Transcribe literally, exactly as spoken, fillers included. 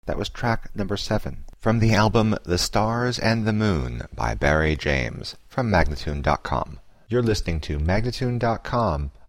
That was track number seven from the album The Stars and the Moon by Barry James from Magnatune dot com. You're listening to Magnatune dot com,